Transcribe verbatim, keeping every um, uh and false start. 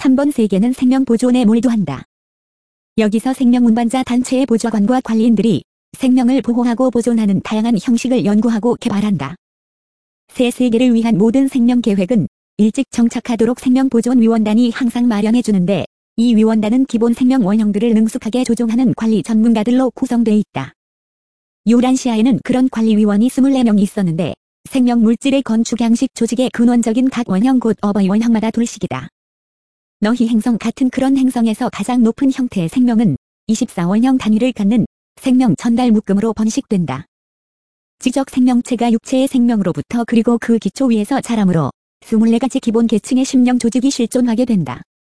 한 번 세계는 생명 보존에 몰두한다. 여기서 생명 운반자 단체의 보좌관과 관리인들이 생명을 보호하고 보존하는 다양한 형식을 연구하고 개발한다. 새 세계를 위한 모든 생명 계획은 일찍 정착하도록 생명보존위원단이 항상 마련해주는데, 이 위원단은 기본 생명 원형들을 능숙하게 조종하는 관리 전문가들로 구성돼 있다. 유란시아에는 그런 관리위원이 이십사 명이 있었는데, 생명 물질의 건축 양식 조직의 근원적인 각 원형 곧 어버이 원형마다 둘씩이다. 너희 행성 같은 그런 행성에서 가장 높은 형태의 생명은 이십사 원형 단위를 갖는 생명 전달 묶음으로 번식된다. 지적 생명체가 육체의 생명으로부터 그리고 그 기초 위에서 자라므로 이십사 가지 기본 계층의 심령 조직이 실존하게 된다.